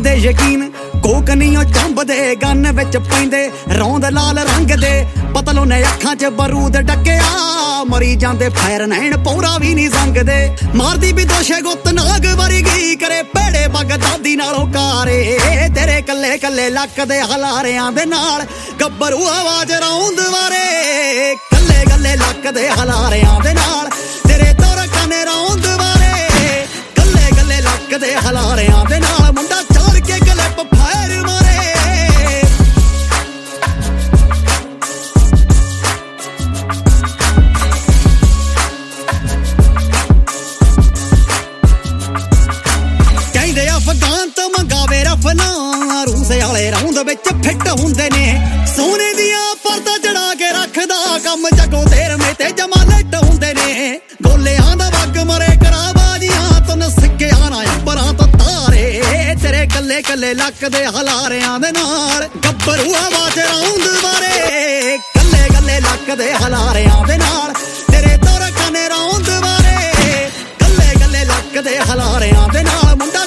दे यकीन कोक नीओ चंबदे गन विच पैंदे रौंद लाल रंग दे पतलो ने अखां च बरूद डकिया मरी जांदे फैर नैन पौरा भी नहीं संगदे मारदी भी दोशे गुत नाग वरगी करे पेड़े बगदादी नालों कारे तेरे कल्ले कल्ले लक दे हलारियां दे नाल गब्बरू आवाज रौंद वारे कल्ले कल्ले लक दे हलारियां दे नाल तेरे तोर कने रौंद वारे कल्ले कल्ले लक दे हलारियां दे नाल मुंडा चार के गले फैर मारे अफगान तो मंगावे रफना रूस वाले रौंद विच फिट हुंदे ने सोने दिया परदा चढ़ा के रखदा कम जगो देर में ते जमा लट हुंदे ने गोलियां दा वग मरे कराबाजियां तन सिक्के आना अंबरां तो तारे तेरे कल्ले कल्ले लक दे हलारियां दे नाल गब्बरू आवाज रौंद वारे कल्ले कल्ले लक दे हलारियां दे नाल तेरे तोर कने रौंद वारे कल्ले कल्ले लक दे हलारियां दे नाल मुंडा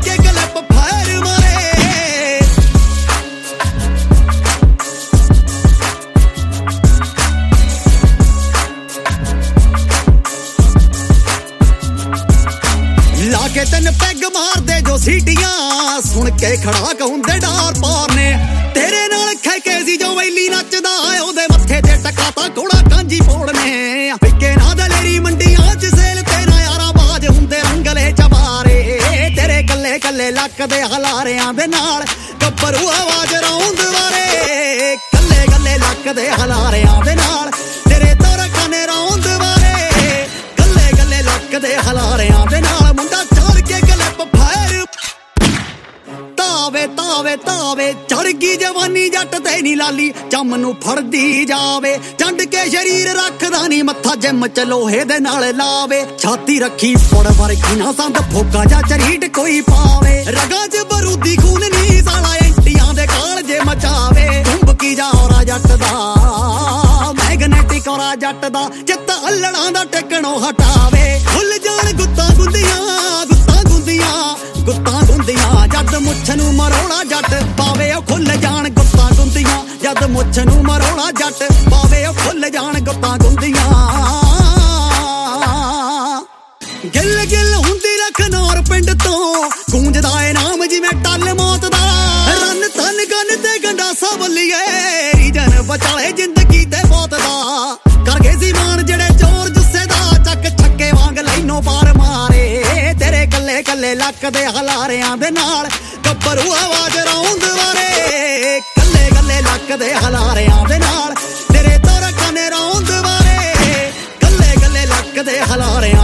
लाके तन पैग मार दे जो सीटियां सुन के खड़ा कहूंदे डार पार ने तेरे नाल खैके सी जो वैली नचदा ओदे मत्थे ते टकाता घोड़ा कांजी फोड़ने फिक्के ना दलेरी मंडियां च सेल तेरा यारा बाज हुंदे रंगले चबारे तेरे कल्ले कल्ले लक दे हलारियां दे नाल गब्बरू आवाज रौंद वारे कल्ले कल्ले लक दे हलारियां दे नाल तेरे तोर कने रौंद वारे कल्ले कल्ले लक दे हलारियां दे नाल तावे तावे चढ़ गई जवानी जट ते नी लाली चम नू फड़दी जावे चंड के शरीर रखदा नी मत्था जिम च लोहे दे नाल लावे छाती रखी फड़ वर्गी ना संद फोका जा चरीट कोई पावे रगा च बरूदी खून नी साला एंटियां दे काल जे मचावे चुंबकी जा औरा जट दा मैगनेटिक औरा जट दा चित्त हल्लणां दा टिकणों हटावे खुल जान गुत्ता गुंदियां जद मुछ नू मरोड़ा जट पावे खुल जान गुत्ता गुंदियां जद मुछ नू मरोड़ा जट पावे खुल जान गुत्ता गुंदियां गिल गिल हुंदी लखनौर पिंड तो गूंजदा ए नाम जिवें टल मौत दा रन तन गन ते गंडासा बल्लीए रीजन बचाले जिंदगी ते मौत दा कर गए सी मान जेड़े चोर जुस्से दा चक छक्के वांग लैनो पार मारे तेरे कल्ले कल्ले लक दे हलारियां दे नाल गब्बरू आवाज रौंद वारे कल्ले कल्ले लक दे हलारियां दे नाल तेरे तोर कने रौंद वारे कल्ले कल्ले लक दे हलारियां